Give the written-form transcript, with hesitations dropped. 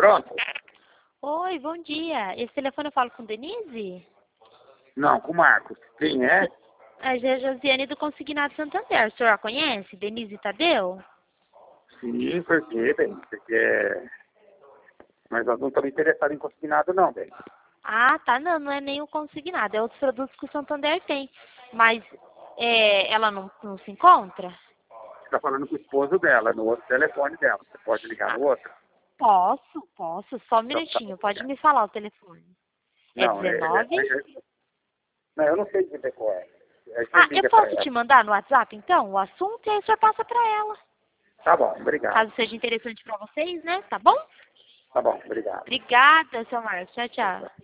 Pronto? Oi, bom dia. Esse telefone eu falo com Denise? Não, com o Marcos. Quem é? A Josiane do Consignado Santander. O senhor a conhece? Denise Tadeu? Sim, por quê, bem? Porque... Mas nós não estamos interessados em consignado, não, bem. Ah, tá. Não, não é nem o consignado. É outros produtos que o Santander tem. Mas ela não se encontra? Você está falando com o esposo dela, no outro telefone dela. Você pode ligar Ah, no outro? posso. Só um Então, tá minutinho. bom. Pode me falar o telefone. É Não, 19? não, eu não sei dizer qual é. Aí você Ah, eu liga para posso te ela. mandar no WhatsApp, então, o assunto e aí o senhor passa pra ela. Tá bom, obrigado. Caso seja interessante pra vocês, né? Tá bom? Tá bom, obrigado. Obrigada, seu Marcos. Tchau, tchau.